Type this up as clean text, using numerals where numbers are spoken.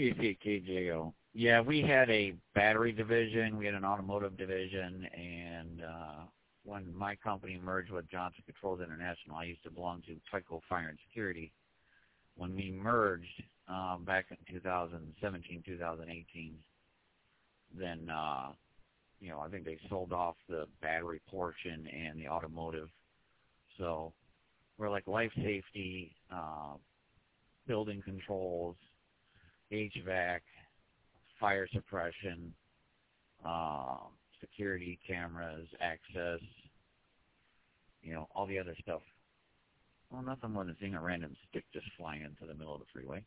KJO. Yeah, we had a battery division, we had an automotive division, and when my company merged with Johnson Controls International, I used to belong to Tyco Fire and Security. When we merged back in 2017, 2018, then I think they sold off the battery portion and the automotive. So we're like life safety, building controls, HVAC, fire suppression, security cameras, access, all the other stuff. Well, nothing more than seeing a random stick just flying into the middle of the freeway.